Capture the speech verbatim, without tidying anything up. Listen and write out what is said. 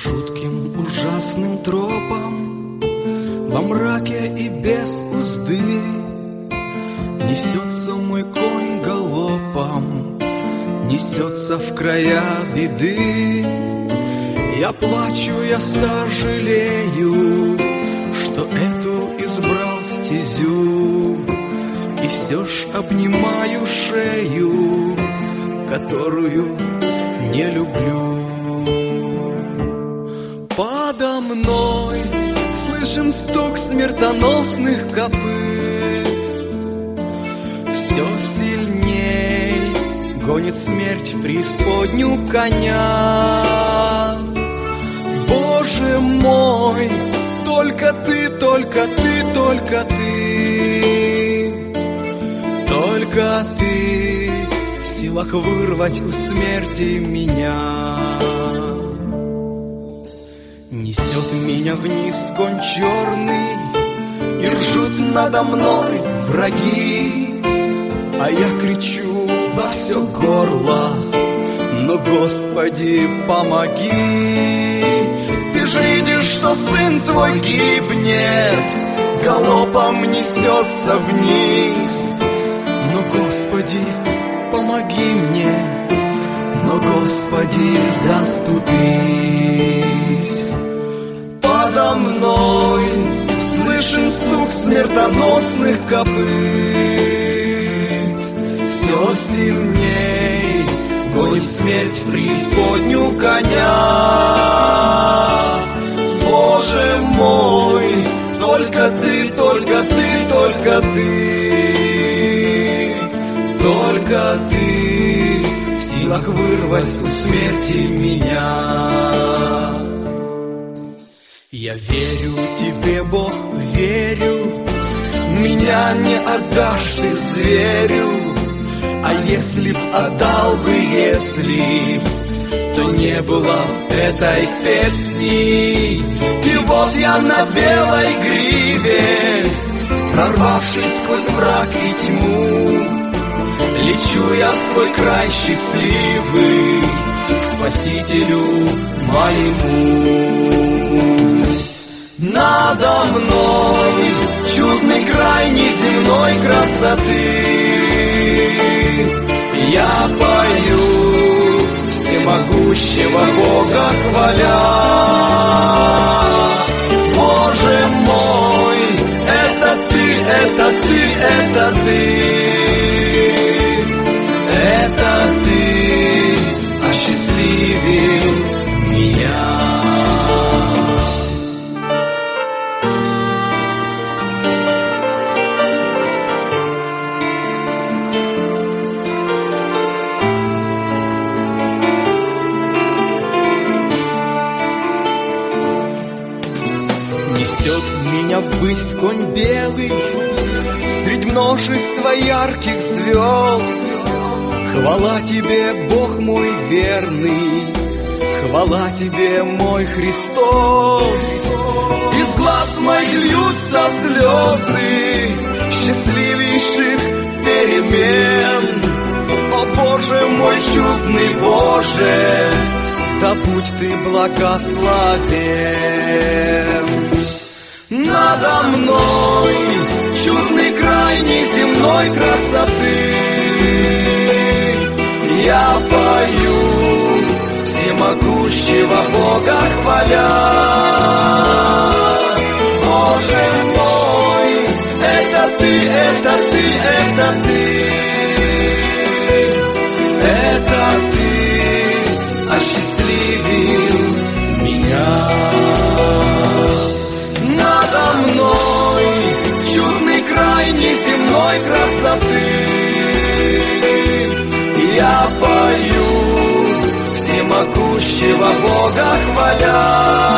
жутким ужасным тропам, во мраке и без узды несется мой конь галопом, несется в края беды. Я плачу, я сожалею, что эту избрал стезю, и все ж обнимаю шею, которую не люблю. Подо мной слышен стук смертоносных копыт, все сильней гонит смерть в преисподнюю коня. Боже мой, только ты, только ты, только ты, только ты в силах вырвать у смерти меня. Несет меня вниз конь черный, и ржут надо мной враги, а я кричу во все горло: но, Господи, помоги! Ты же видишь, что сын твой гибнет, галопом несется вниз. Но, Господи, помоги мне, но, Господи, заступись. Подо мной слышен стук смертоносных копыт, все сильней гонит смерть в преисподнюю коня. Боже мой, только ты, только ты, только ты, только ты в силах вырвать у смерти меня. Я верю тебе, Бог, верю, меня не отдашь ты зверю. А если б отдал бы, если б, то не было этой песни. И вот я на белой гриве, прорвавшись сквозь мрак и тьму, лечу я в свой край счастливый к Спасителю моему. Надо мной чудный край неземной красоты, я пою всемогущего Бога хваля. Боже мой, это ты, это ты, это ты, это ты осчастливил меня. Несет меня ввысь конь белый средь множества ярких звезд. Хвала тебе, Бог мой верный, хвала тебе, мой Христос. Из глаз моих льются слезы счастливейших перемен. О Боже мой чудный Боже, да будь ты благословен. Надо мной чудный край неземной красоты, я пою всемогущего Бога хваля. Боже мой, это ты, это ты, это ты, это ты осчастливил меня. Надо мной чудный край неземной красоты, я пою всемогущего Бога хваля.